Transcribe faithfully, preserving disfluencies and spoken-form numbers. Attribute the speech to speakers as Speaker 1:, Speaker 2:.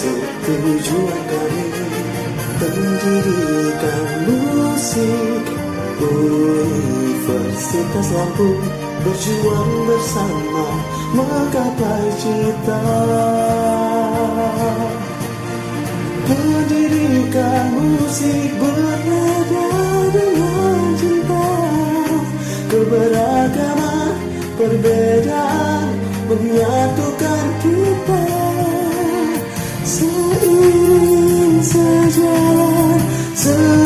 Speaker 1: Tujuan kami mendirikan musik Universitas Lampung, berjuang bersama menggapai cita. Mendirikan musik berada dengan cinta. Keberagaman perbedaan menyatukan kita. Seiring sejalan